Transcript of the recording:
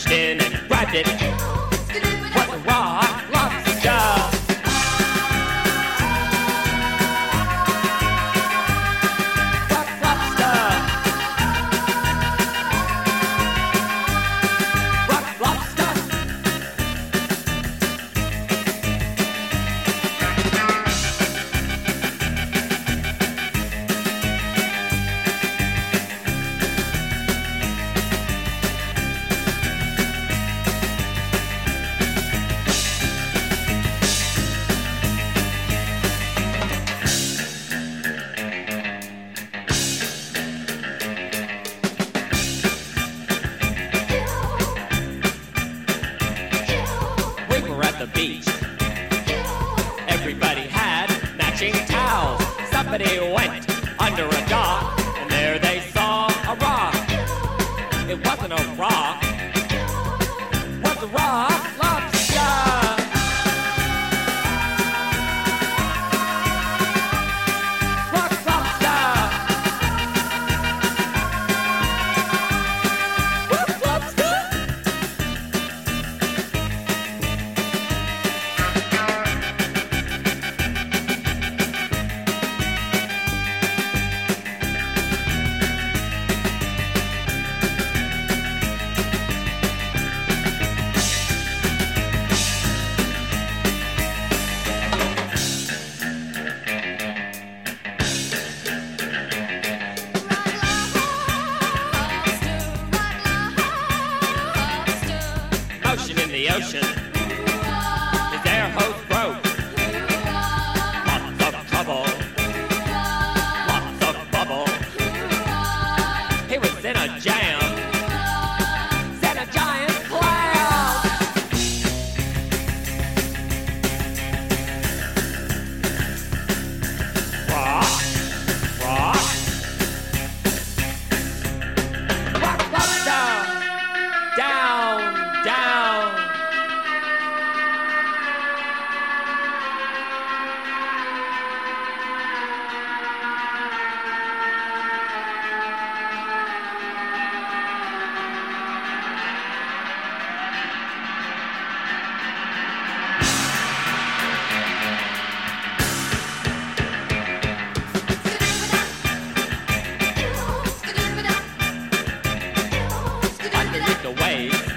reached in and grabbed it. Was a raw lobster. Rock lobster. Rock lobster. We were at the beach. Everybody had matching towels. Somebody went under a dock, and there they saw a rock. It wasn't a rock. It was a rock lobster. Rock lobster. Rock lobster. Motion in the ocean. His air hose broke. Lots of trouble. Lots of bubble. He was in a jam. Set a giant cloud. Rock. Rock. Rock lobster. Down. Down. Underneath the waves.